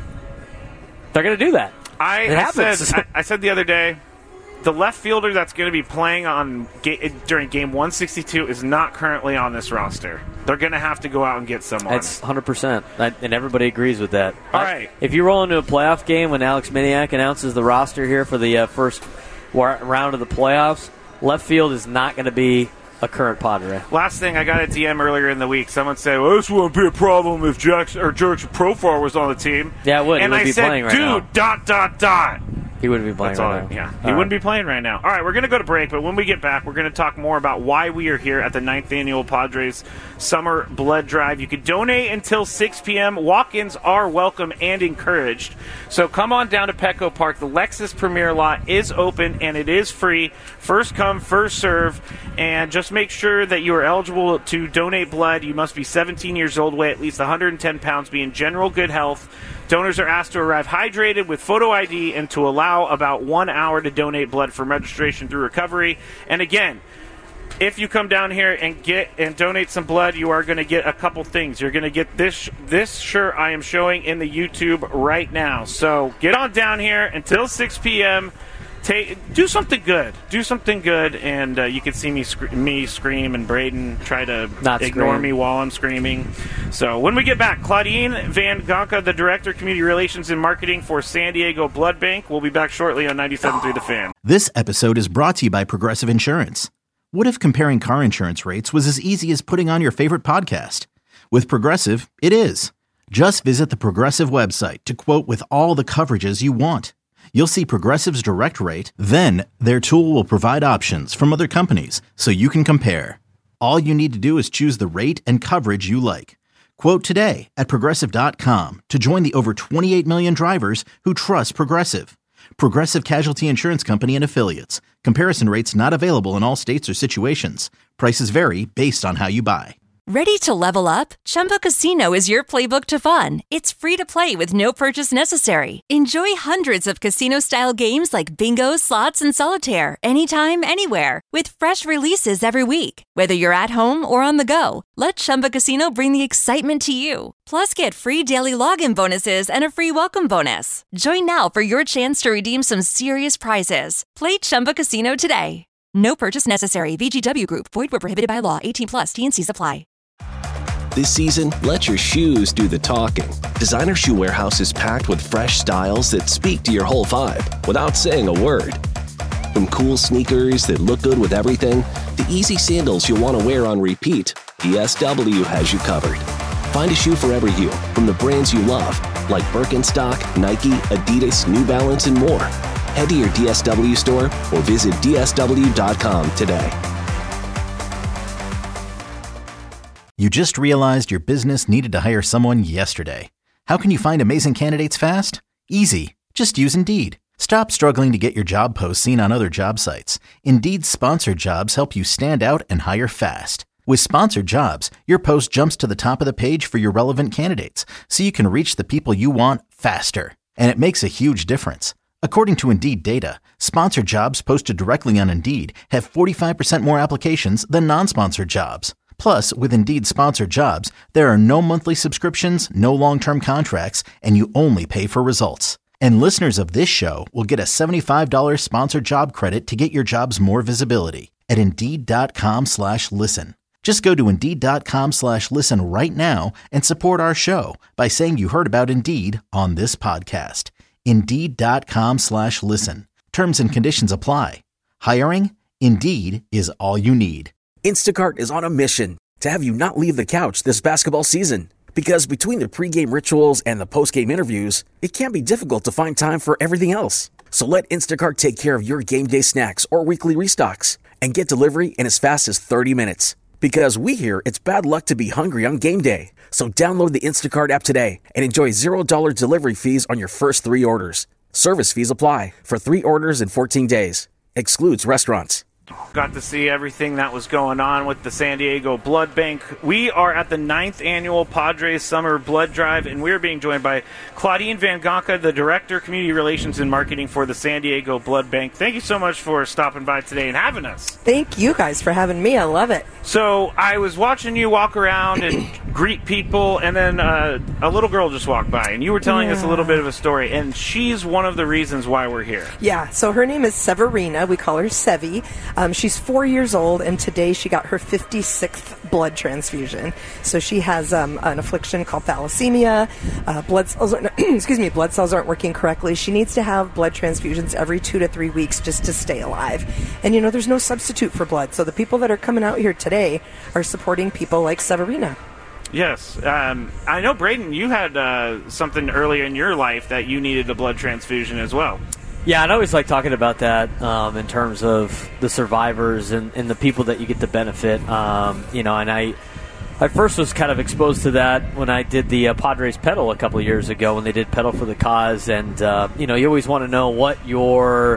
they're going to do that. I, it I happens. said I, I said the other day, the left fielder that's going to be playing on ga- during game one sixty-two is not currently on this roster. They're going to have to go out and get someone. That's one hundred percent, and everybody agrees with that. All I, right. If you roll into a playoff game when Alex Miniak announces the roster here for the uh, first war- round of the playoffs, left field is not going to be a current Padre. Last thing, I got a D M earlier in the week. Someone said, well, this wouldn't be a problem if Jackson, or George Profar was on the team. Yeah, it would. And he would I be said, playing right dude, now. dot, dot, dot. He wouldn't be playing That's all right I- now. Yeah, he All wouldn't right. be playing right now. All right, we're going to go to break, but when we get back, we're going to talk more about why we are here at the ninth Annual Padres Summer Blood Drive. You can donate until six p.m. Walk-ins are welcome and encouraged. So come on down to Petco Park. The Lexus Premier Lot is open, and it is free. First come, first serve. And just make sure that you are eligible to donate blood. You must be seventeen years old, weigh at least one hundred ten pounds, be in general good health. Donors are asked to arrive hydrated with photo I D and to allow about one hour to donate blood from registration through recovery. And again, if you come down here and get and donate some blood, you are going to get a couple things. You're going to get this this shirt I am showing in the YouTube right now. So get on down here until six p.m. Take, do something good. Do something good, and uh, you can see me sc- me scream and Braden try to Not ignore scream. me while I'm screaming. So when we get back, Claudine Van Gonka, the Director of Community Relations and Marketing for San Diego Blood Bank, will be back shortly on ninety-seven point three The Fan. This episode is brought to you by Progressive Insurance. What if comparing car insurance rates was as easy as putting on your favorite podcast? With Progressive, it is. Just visit the Progressive website to quote with all the coverages you want. You'll see Progressive's direct rate, then their tool will provide options from other companies so you can compare. All you need to do is choose the rate and coverage you like. Quote today at Progressive dot com to join the over twenty-eight million drivers who trust Progressive. Progressive Casualty Insurance Company and Affiliates. Comparison rates not available in all states or situations. Prices vary based on how you buy. Ready to level up? Chumba Casino is your playbook to fun. It's free to play with no purchase necessary. Enjoy hundreds of casino-style games like bingo, slots, and solitaire anytime, anywhere. With fresh releases every week. Whether you're at home or on the go, let Chumba Casino bring the excitement to you. Plus, get free daily login bonuses and a free welcome bonus. Join now for your chance to redeem some serious prizes. Play Chumba Casino today. No purchase necessary. V G W Group. Void where prohibited by law. eighteen plus. T and C's apply. This season, let your shoes do the talking. Designer Shoe Warehouse is packed with fresh styles that speak to your whole vibe without saying a word. From cool sneakers that look good with everything, to easy sandals you'll want to wear on repeat, D S W has you covered. Find a shoe for every you from the brands you love, like Birkenstock, Nike, Adidas, New Balance, and more. Head to your D S W store or visit D S W dot com today. You just realized your business needed to hire someone yesterday. How can you find amazing candidates fast? Easy. Just use Indeed. Stop struggling to get your job posts seen on other job sites. Indeed's sponsored jobs help you stand out and hire fast. With sponsored jobs, your post jumps to the top of the page for your relevant candidates, so you can reach the people you want faster. And it makes a huge difference. According to Indeed data, sponsored jobs posted directly on Indeed have forty-five percent more applications than non-sponsored jobs. Plus, with Indeed sponsored jobs, there are no monthly subscriptions, no long-term contracts, and you only pay for results. And listeners of this show will get a seventy-five dollars sponsored job credit to get your jobs more visibility at Indeed.com slash listen. Just go to Indeed.com slash listen right now and support our show by saying you heard about Indeed on this podcast. Indeed.com slash listen. Terms and conditions apply. Hiring? Indeed is all you need. Instacart is on a mission to have you not leave the couch this basketball season. Because between the pregame rituals and the postgame interviews, it can be difficult to find time for everything else. So let Instacart take care of your game day snacks or weekly restocks and get delivery in as fast as thirty minutes. Because we hear it's bad luck to be hungry on game day. So download the Instacart app today and enjoy zero dollars delivery fees on your first three orders. Service fees apply for three orders in fourteen days. Excludes restaurants. Got to see everything that was going on with the San Diego Blood Bank. We are at the ninth annual Padres Summer Blood Drive, and we're being joined by Claudine Van Gonka, the Director, Community Relations and Marketing for the San Diego Blood Bank. Thank you so much for stopping by today and having us. Thank you guys for having me. I love it. So I was watching you walk around and greet people, and then uh, a little girl just walked by, and you were telling yeah. us a little bit of a story, and she's one of the reasons why we're here. Yeah, so her name is Severina. We call her Sevi. Um, she's four years old, and today she got her fifty-sixth blood transfusion. So she has um, an affliction called thalassemia. Uh, blood cells, are, excuse me, blood cells aren't working correctly. She needs to have blood transfusions every two to three weeks just to stay alive. And you know, there's no substitute for blood. So the people that are coming out here today are supporting people like Severina. Yes. Um, I know, Braden, you had uh, something earlier in your life that you needed a blood transfusion as well. Yeah, I'd always like talking about that um, in terms of the survivors and, and the people that you get to benefit. Um, you know, and I I first was kind of exposed to that when I did the uh, Padres Pedal a couple of years ago when they did Pedal for the Cause. And, uh, you know, you always want to know what your,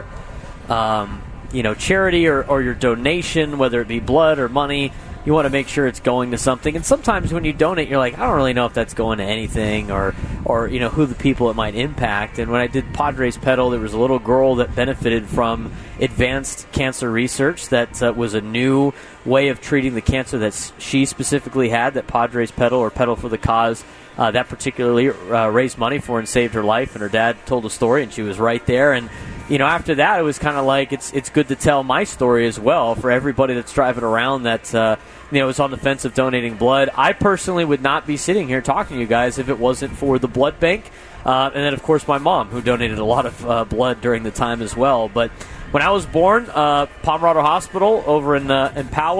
um, you know, charity or, or your donation, whether it be blood or money, you want to make sure it's going to something. And sometimes when you donate, you're like, I don't really know if that's going to anything or, or you know, who the people it might impact. And when I did Padres Pedal, there was a little girl that benefited from advanced cancer research that uh, was a new way of treating the cancer that she specifically had, that Padres Pedal or Pedal for the Cause, uh, that particularly uh, raised money for and saved her life. And her dad told a story, and she was right there. And you know, after that, it was kind of like it's it's good to tell my story as well for everybody that's driving around that, uh, you know, is on the fence of donating blood. I personally would not be sitting here talking to you guys if it wasn't for the blood bank. Uh, and then, of course, my mom, who donated a lot of uh, blood during the time as well. But when I was born, uh, Pomerado Hospital over in, uh, in Poway,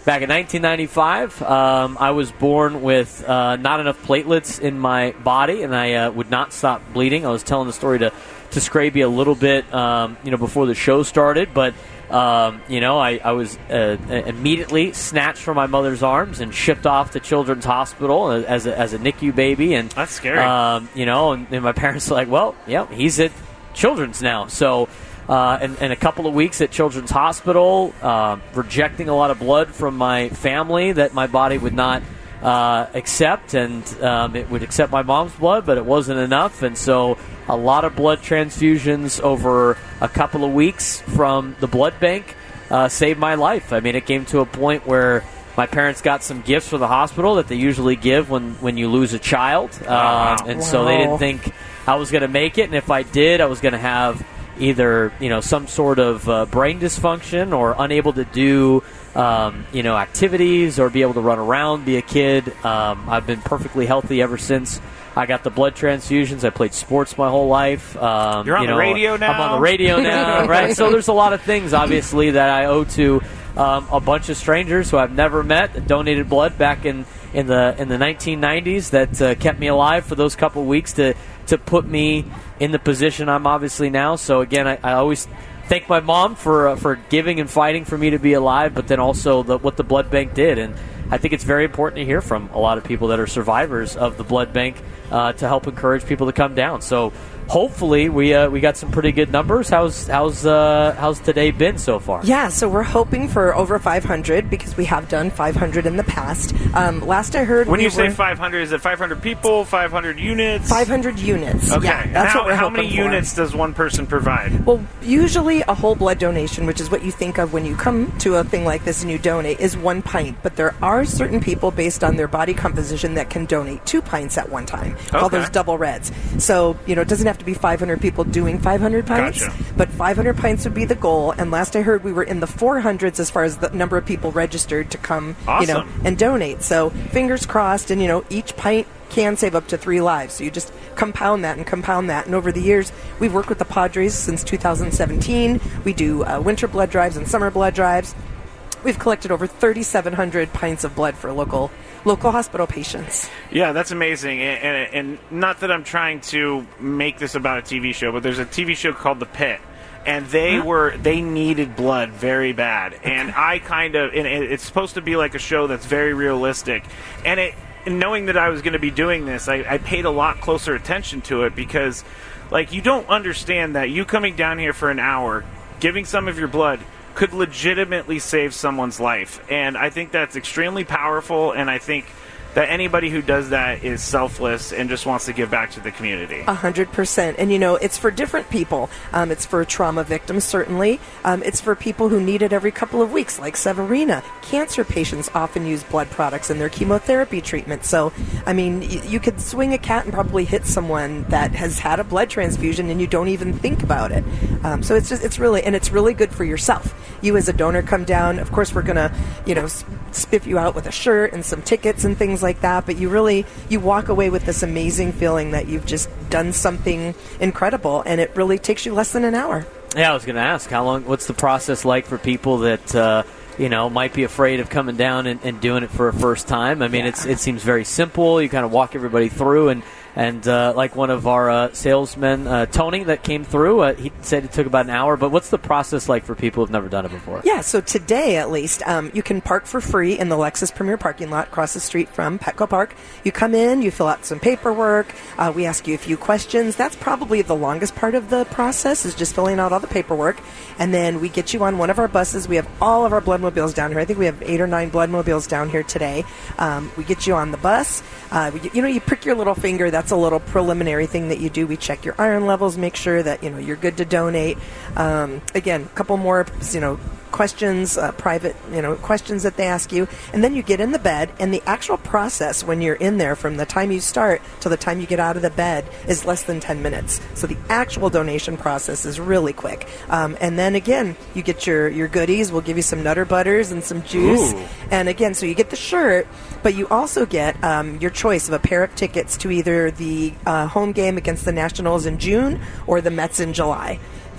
Back in nineteen ninety-five, um, I was born with uh, not enough platelets in my body, and I uh, would not stop bleeding. I was telling the story to, to Scraby a little bit, um, you know, before the show started, but um, you know, I, I was uh, immediately snatched from my mother's arms and shipped off to Children's Hospital as a, as a N I C U baby, and that's scary. Um, you know, and, and my parents were like, "Well, yeah, he's at Children's now," so. Uh, and, and a couple of weeks at Children's Hospital, uh, rejecting a lot of blood from my family that my body would not uh, accept, and um, it would accept my mom's blood, but it wasn't enough, and so a lot of blood transfusions over a couple of weeks from the blood bank uh, saved my life. I mean, it came to a point where my parents got some gifts from the hospital that they usually give when, when you lose a child, um, wow. and wow. so they didn't think I was going to make it, and if I did, I was going to have either, you know, some sort of uh, brain dysfunction or unable to do, um, you know, activities or be able to run around, be a kid. Um, I've been perfectly healthy ever since I got the blood transfusions. I played sports my whole life. Um, You're on you the know, radio now? I'm on the radio now, right? So there's a lot of things, obviously, that I owe to um, a bunch of strangers who I've never met that donated blood back in, in the in the nineteen nineties that uh, kept me alive for those couple weeks to to put me in the position I'm obviously now. So again, I, I always thank my mom for uh, for giving and fighting for me to be alive, but then also the, what the blood bank did. And I think it's very important to hear from a lot of people that are survivors of the blood bank uh, to help encourage people to come down. So hopefully we uh, we got some pretty good numbers. How's how's uh, how's today been so far? Yeah, so we're hoping for over five hundred because we have done five hundred in the past. Um, last I heard, when we you say were five hundred, is it five hundred people, five hundred units? five hundred units. Okay, Yeah, and that's how, what we're how hoping many for. units does one person provide? Well, usually a whole blood donation, which is what you think of when you come to a thing like this and you donate, is one pint. But there are certain people, based on their body composition, that can donate two pints at one time. Okay. Call those double reds. So, you know, it doesn't have to be five hundred people doing five hundred pints, Gotcha. but five hundred pints would be the goal. And last I heard, we were in the four hundreds as far as the number of people registered to come, you know, Awesome. and donate. So fingers crossed. And you know, each pint can save up to three lives. So you just compound that and compound that. And over the years, we've worked with the Padres since two thousand seventeen. We do uh, winter blood drives and summer blood drives. We've collected over thirty-seven hundred pints of blood for local local hospital patients. Yeah, that's amazing. And, and, and not that I'm trying to make this about a T V show, but there's a T V show called The Pit. And they huh? were they needed blood very bad. Okay. And I kind of, and it's supposed to be like a show that's very realistic. And it, and knowing that I was going to be doing this, I, I paid a lot closer attention to it because, like, you don't understand that you coming down here for an hour, giving some of your blood, could legitimately save someone's life. And I think that's extremely powerful, and I think that anybody who does that is selfless and just wants to give back to the community. A hundred percent. And, you know, it's for different people. Um, it's for trauma victims, certainly. Um, it's for people who need it every couple of weeks, like Severina. Cancer patients often use blood products in their chemotherapy treatment. So, I mean, y- you could swing a cat and probably hit someone that has had a blood transfusion and you don't even think about it. Um, so it's just, it's really, and it's really good for yourself. You as a donor come down. Of course, we're going to, you know, spiff you out with a shirt and some tickets and things like that, but you really, you walk away with this amazing feeling that you've just done something incredible, and it really takes you less than an hour. Yeah, I was going to ask, how long, what's the process like for people that, uh, you know, might be afraid of coming down and, and doing it for a first time? I mean, Yeah. it's it seems very simple. You kind of walk everybody through, and And uh, like one of our uh, salesmen, uh, Tony, that came through, uh, he said it took about an hour. But what's the process like for people who've never done it before? Yeah, so today at least, um, you can park for free in the Lexus Premier parking lot across the street from Petco Park. You come in, you fill out some paperwork, uh, we ask you a few questions. That's probably the longest part of the process, is just filling out all the paperwork. And then we get you on one of our buses. We have all of our bloodmobiles down here. I think we have eight or nine bloodmobiles down here today. Um, we get you on the bus. Uh, we, you know, you prick your little finger. That's a little preliminary thing that you do. We check your iron levels, make sure that, you know, you're good to donate. Um, again, a couple more, you know, questions, uh, private, you know, questions that they ask you. And then you get in the bed, and the actual process when you're in there from the time you start till the time you get out of the bed is less than ten minutes. So the actual donation process is really quick. Um, and then again, you get your, your goodies. We'll give you some Nutter Butters and some juice. Ooh. And again, so you get the shirt, but you also get um, your choice of a pair of tickets to either the uh, home game against the Nationals in June or the Mets in July.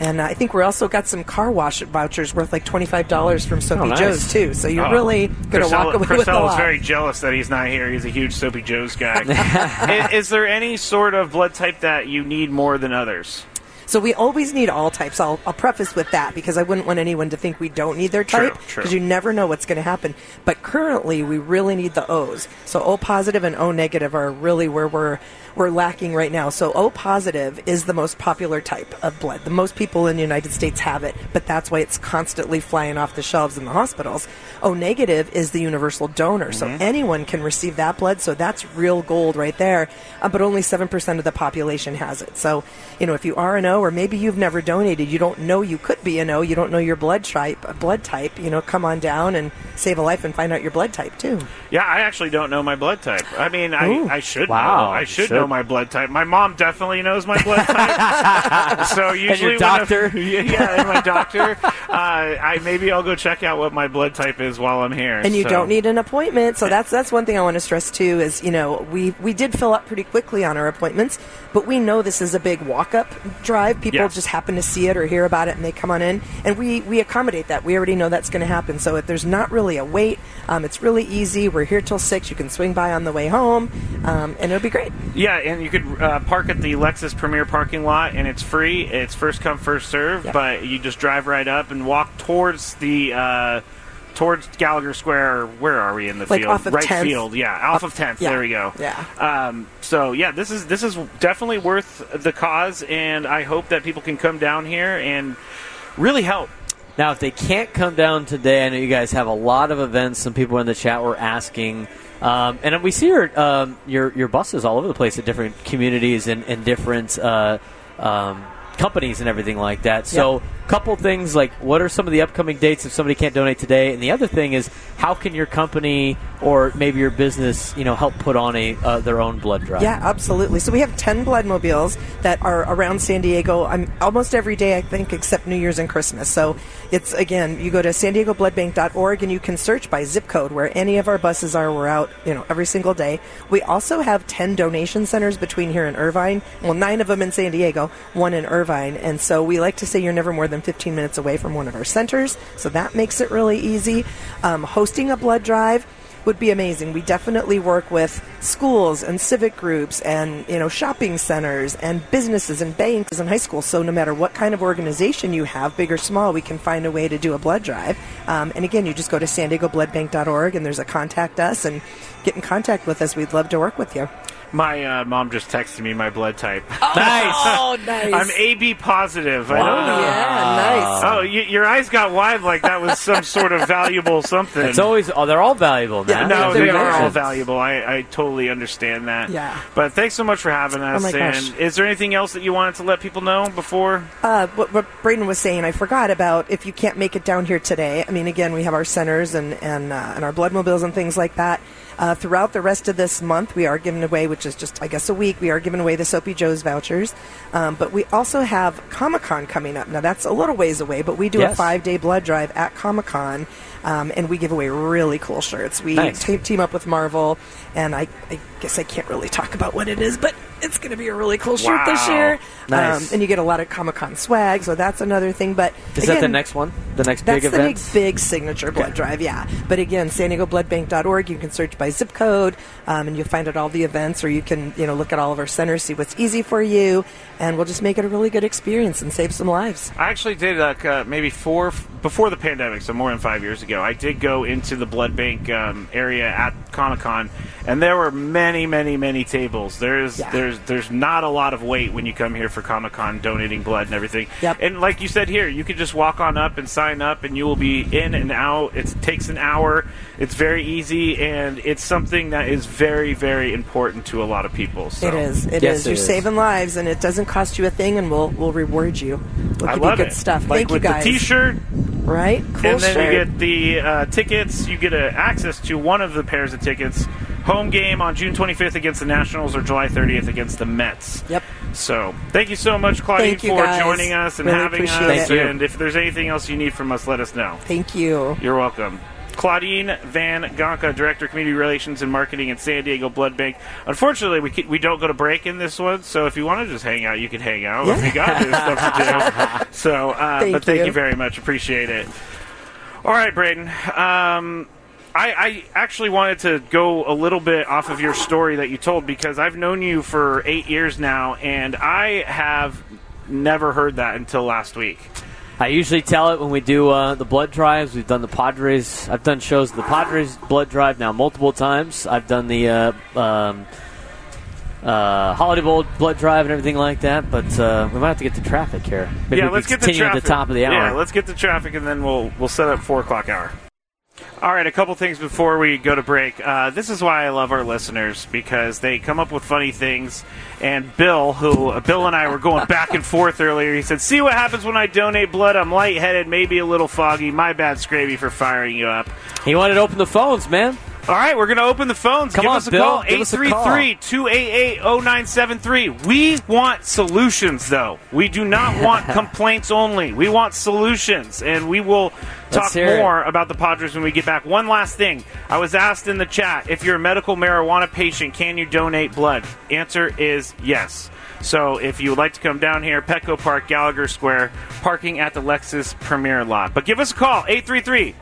And uh, I think we also got some car wash vouchers worth like twenty-five dollars from Soapy Oh, nice. Joe's, too. So you're Oh. really going to walk away with a Priscilla's lot. very jealous that he's not here. He's a huge Soapy Joe's guy. is, is there any sort of blood type that you need more than others? So we always need all types. I'll, I'll preface with that because I wouldn't want anyone to think we don't need their True, type true. because you never know what's going to happen. But currently, we really need the O's. So O positive and O negative are really where we're we're lacking right now. So O positive is the most popular type of blood. The most people in the United States have it, but that's why it's constantly flying off the shelves in the hospitals. O negative is the universal donor, so Mm-hmm. anyone can receive that blood. So that's real gold right there. Uh, but only seven percent of the population has it. So, you know, if you are an O, or maybe you've never donated, you don't know you could be an O, you don't know your blood type, blood type, you know, come on down and save a life and find out your blood type too. Yeah, I actually don't know my blood type. I mean, I, Ooh. I should Wow, know. I you should, should. know my blood type. My mom definitely knows my blood type. So usually, your doctor? When I, yeah, and my doctor. Uh, I maybe I'll go check out what my blood type is while I'm here. And you so. don't need an appointment. So that's that's one thing I want to stress too is, you know, we we did fill up pretty quickly on our appointments, but we know this is a big walk-up drive. People Yes. just happen to see it or hear about it and they come on in, and we we accommodate that. We already know that's going to happen. So if there's not really a wait, um, it's really easy. We're here till six. You can swing by on the way home, um, and it'll be great. Yeah, and you could uh, park at the Lexus Premier parking lot, and it's free. It's first come, first serve. Yep. But you just drive right up and walk towards the uh, towards Gallagher Square. Or where are we in the Like field? off of right tenth. field. Yeah, off of tenth. yeah. There we go. Yeah. Um, so yeah, this is this is definitely worth the cause, and I hope that people can come down here and really help. Now, if they can't come down today, I know you guys have a lot of events. Some people in the chat were asking, um, and we see your um, your your buses all over the place at different communities and, and different uh, um, companies and everything like that. So, Yep. couple things like, what are some of the upcoming dates if somebody can't donate today? And the other thing is, how can your company or maybe your business, you know, help put on a uh, their own blood drive? Yeah, absolutely. So we have ten blood mobiles that are around San Diego um, almost every day, I think, except New Year's and Christmas. So it's, again, you go to san diego blood bank dot org and you can search by zip code where any of our buses are. We're out, you know, every single day. We also have ten donation centers between here and Irvine. Well, nine of them in San Diego, one in Irvine. And so we like to say you're never more than fifteen minutes away from one of our centers. So that makes it really easy. Um, hosting a blood drive would be amazing. We definitely work with schools and civic groups and, you know, shopping centers and businesses and banks and high schools. So no matter what kind of organization you have, big or small, we can find a way to do a blood drive. Um, and again, you just go to san diego blood bank dot org and there's a contact us and get in contact with us. We'd love to work with you. My uh, mom just texted me my blood type. Nice. Oh, nice. I'm A B positive. I don't Oh, know. yeah, nice. Oh, y- your eyes got wide like that was some sort of valuable something. It's always, oh, they're all valuable now. Yeah, No, they're they are all different. valuable. I, I totally understand that. Yeah. But thanks so much for having us. Oh, my gosh. And is there anything else that you wanted to let people know before? Uh, what, what Braden was saying, I forgot about if you can't make it down here today. I mean, again, we have our centers and and, uh, and our blood mobiles and things like that. Uh, throughout the rest of this month, we are giving away, which is just, I guess, a week, we are giving away the Soapy Joe's vouchers. Um, but we also have Comic-Con coming up. Now, that's a little ways away, but we do Yes. a five-day blood drive at Comic-Con, um, and we give away really cool shirts. We Nice. te- team up with Marvel, and I, I guess I can't really talk about what it is, but it's going to be a really cool shirt this Wow. year. Nice. Um, and you get a lot of Comic-Con swag, so that's another thing. But Is again, that the next one? The next that's big the event? next big signature blood drive, yeah. But again, san diego blood bank dot org, you can search by zip code, um, and you'll find out all the events, or you can, you know, look at all of our centers, see what's easy for you, and we'll just make it a really good experience and save some lives. I actually did like uh, maybe four before the pandemic, so more than five years ago. I did go into the blood bank um, area at Comic-Con, and there were many, many, many tables. There's Yeah. there's there's not a lot of wait when you come here for Comic-Con, donating blood and everything. Yep. And like you said here, you could just walk on up and sign up, and you will be in and out. It takes an hour. It's very easy, and it's something that is very, very important to a lot people. So. It is. It Yes, is. it You're is. saving lives, and it doesn't cost you a thing, and we'll we'll reward you. We'll I give love you good it. stuff. Like Thank with you guys. the T-shirt, Right? Cool and then shirt. you get the uh, tickets. You get uh, access to one of the pairs of tickets. Home game on June twenty-fifth against the Nationals or July thirtieth against the Mets. Yep. So thank you so much, Claudine, Thank you, for guys. joining us and Really having appreciate us. it. Thank you. And if there's anything else you need from us, let us know. Thank you. You're welcome. Claudine Van Gonka, Director of Community Relations and Marketing at San Diego Blood Bank. Unfortunately, we we don't go to break in this one, so if you want to just hang out, you can hang out. Yeah. If you got this stuff to do. So, uh, thank but thank you. you very much. Appreciate it. All right, Braden. Um, I, I actually wanted to go a little bit off of your story that you told because I've known you for eight years now, and I have never heard that until last week. I usually tell it when we do uh, the blood drives. We've done the Padres. I've done shows of the Padres blood drive now multiple times. I've done the uh, um, uh, Holiday Bowl blood drive and everything like that. But uh, we might have to get to traffic here. Maybe yeah, we let's can get to traffic at the top of the hour. Yeah, let's get to traffic and then we'll we'll set up four o'clock hour. All right, a couple things before we go to break. Uh, this is why I love our listeners, because they come up with funny things. And Bill, who uh, Bill and I were going back and forth earlier, he said, see what happens when I donate blood. I'm lightheaded, maybe a little foggy. My bad, Scraby, for firing you up. He wanted to open the phones, man. All right, we're going to open the phones. Come Give on, us a Bill. call, eight three three, two eight eight, zero nine seven three. We want solutions, though. We do not want complaints only. We want solutions, and we will talk more it. about the Padres when we get back. One last thing. I was asked in the chat, if you're a medical marijuana patient, can you donate blood? Answer is yes. So if you would like to come down here, Petco Park, Gallagher Square, parking at the Lexus Premier lot. But give us a call, eight three three.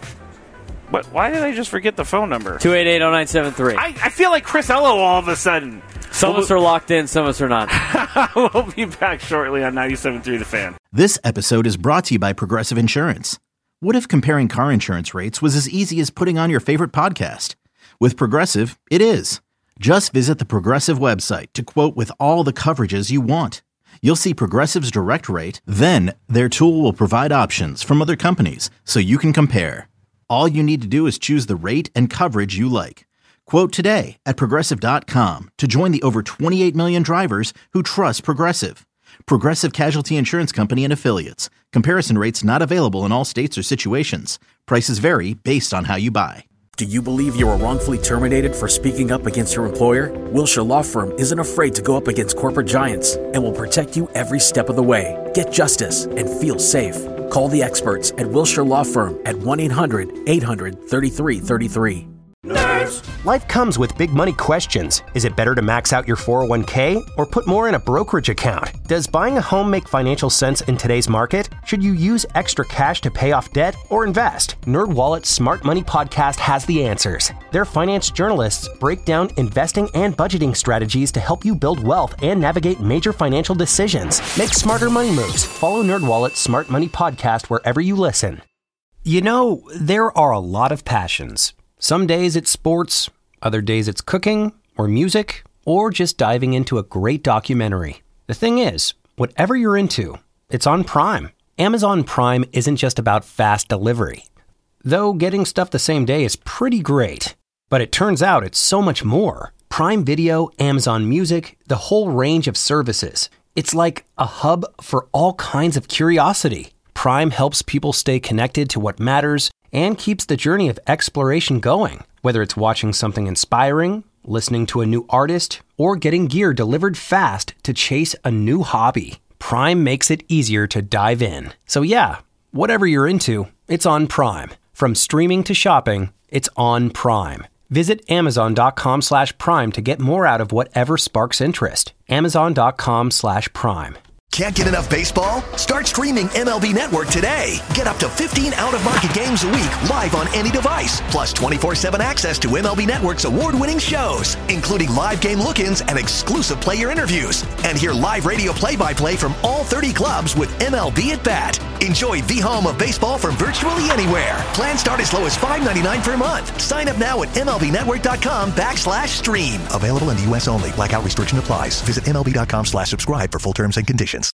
What, why did I just forget the phone number? two eight eight, zero nine seven three. I, I feel like Chris Ello all of a sudden. Some we'll, of us are locked in, some of us are not. We'll be back shortly on ninety-seven point three The Fan. This episode is brought to you by Progressive Insurance. What if comparing car insurance rates was as easy as putting on your favorite podcast? With Progressive, it is. Just visit the Progressive website to quote with all the coverages you want. You'll see Progressive's direct rate, then their tool will provide options from other companies so you can compare. All you need to do is choose the rate and coverage you like. Quote today at Progressive dot com to join the over twenty-eight million drivers who trust Progressive. Progressive Casualty Insurance Company and Affiliates. Comparison rates not available in all states or situations. Prices vary based on how you buy. Do you believe you were wrongfully terminated for speaking up against your employer? Wilshire Law Firm isn't afraid to go up against corporate giants and will protect you every step of the way. Get justice and feel safe. Call the experts at Wilshire Law Firm at one eight hundred, eight hundred, thirty-three thirty-three. Nerds! Life comes with big money questions. Is it better to max out your four oh one k or put more in a brokerage account? Does buying a home make financial sense in today's market? Should you use extra cash to pay off debt or invest? NerdWallet's Smart Money Podcast has the answers. Their finance journalists break down investing and budgeting strategies to help you build wealth and navigate major financial decisions. Make smarter money moves. Follow NerdWallet's Smart Money Podcast wherever you listen. You know, there are a lot of passions. Some days it's sports, other days it's cooking, or music, or just diving into a great documentary. The thing is, whatever you're into, it's on Prime. Amazon Prime isn't just about fast delivery. Though getting stuff the same day is pretty great. But it turns out it's so much more. Prime Video, Amazon Music, the whole range of services. It's like a hub for all kinds of curiosity. Prime helps people stay connected to what matters and keeps the journey of exploration going, whether it's watching something inspiring, listening to a new artist, or getting gear delivered fast to chase a new hobby. Prime makes it easier to dive in. So yeah, whatever you're into, it's on Prime. From streaming to shopping, it's on Prime. Visit amazon.com slash prime to get more out of whatever sparks interest. Amazon.com slash prime. Can't get enough baseball? Start streaming M L B Network today. Get up to fifteen out-of-market games a week live on any device. Plus twenty-four seven access to M L B Network's award-winning shows, including live game look-ins and exclusive player interviews. And hear live radio play-by-play from all thirty clubs with M L B at Bat. Enjoy the home of baseball from virtually anywhere. Plans start as low as five ninety-nine per month. Sign up now at MLBnetwork.com backslash stream. Available in the U S only. Blackout restriction applies. Visit MLB.com slash subscribe for full terms and conditions.